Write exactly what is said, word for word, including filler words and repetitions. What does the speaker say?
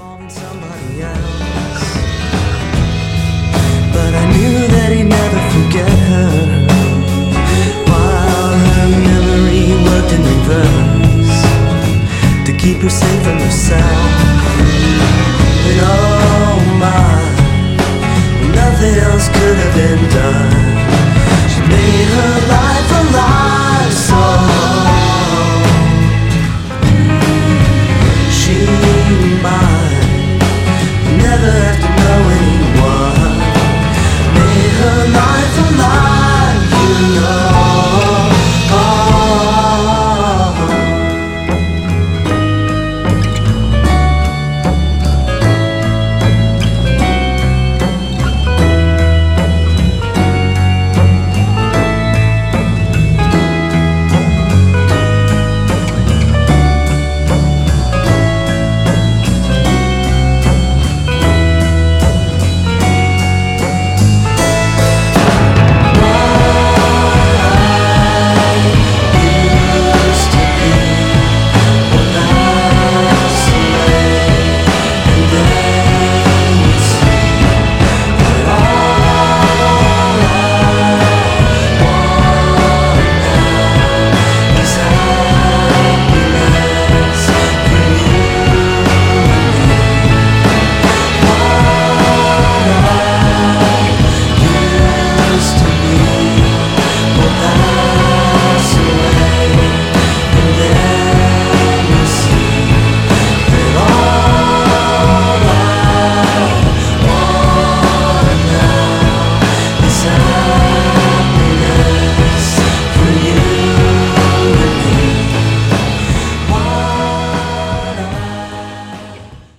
involving somebody else. But I knew that he'd never forget her, while her memory worked in reverse to keep her safe from herself. And oh my, nothing else could have been done.